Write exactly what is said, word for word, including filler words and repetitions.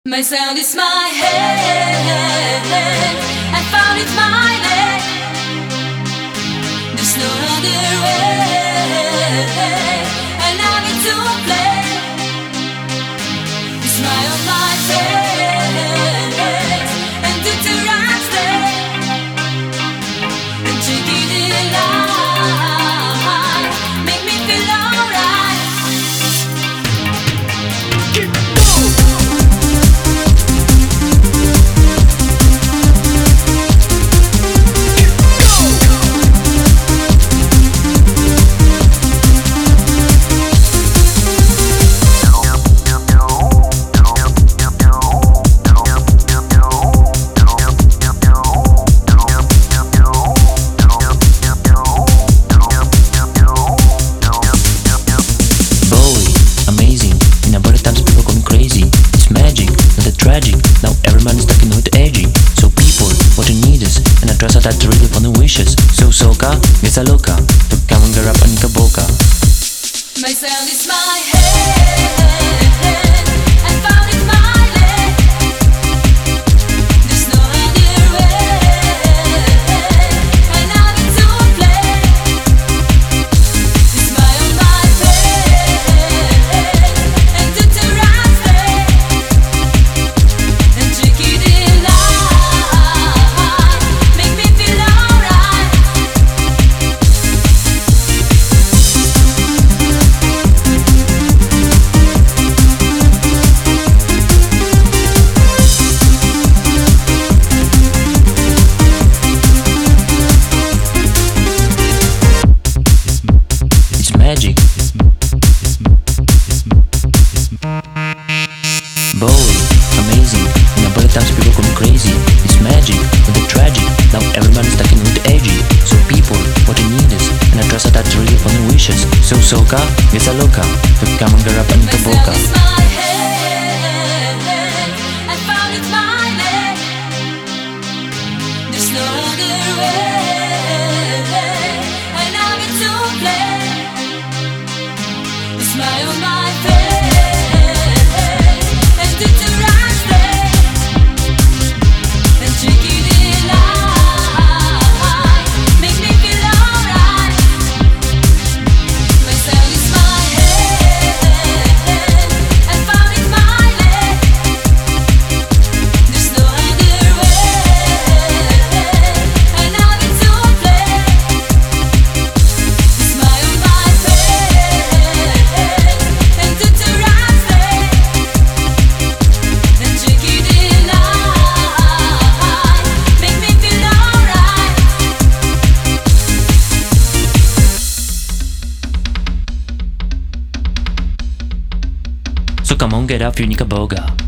My sound is my head, I found it my leg. There's no other way, and I need to play. The smile on my face, and do the right thing, and take it in line, make me feel alright. Keep now everyone is stuck in with edgy. So people, what you need is an address that really for the wishes. So soca, esa loca, to come and get up and kaboka. My sound is my head, I found it my leg. There's no other way, and I need to play. The smile on my face, and do the right thing. Magic. Bold, amazing. In a bullet times people go crazy. It's magic, with the tragic. Now everyone is stuck in with the edgy. So people, what you need is an address that's really for the wishes. So soca, esa loca, to come and get up and kaboka. There's no other way, and I'm in to play. Smile on my face, and do the right thing, and take it in line, make me feel alright. My sound is my head, I found it my leg. There's no other way, and I'm in to play. Smile on my face. So come on, get up, you Nika Boga.